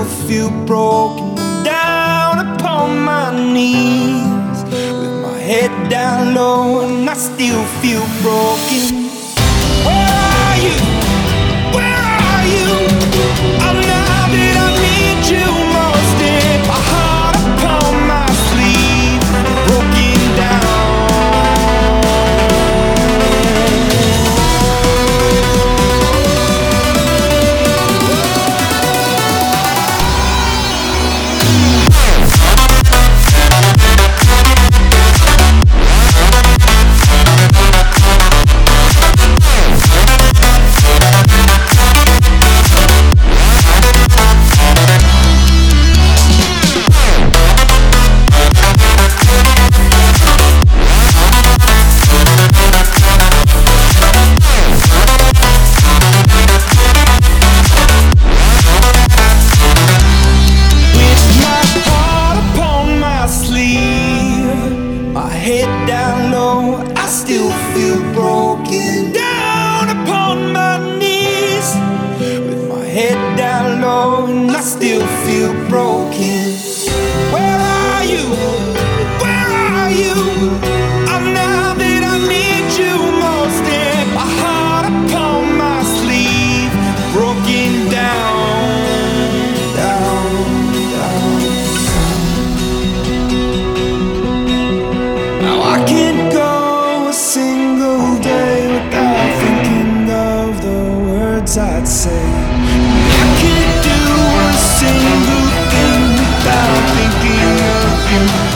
still feel broken. I'm down upon my knees with my head down low, and I still feel broken. Where are you? Where are you? I'm now that I need you most. In my heart upon my sleeve, broken down. Head down low, I still feel broken. Down upon my knees with my head down low, and I still feel broken. Where are you? Where are you? I'm now that I need you most. In my heart upon my sleeve, broken down, down, down. I can't go a single day without thinking of the words I'd say. I can't do a single thing without thinking of you.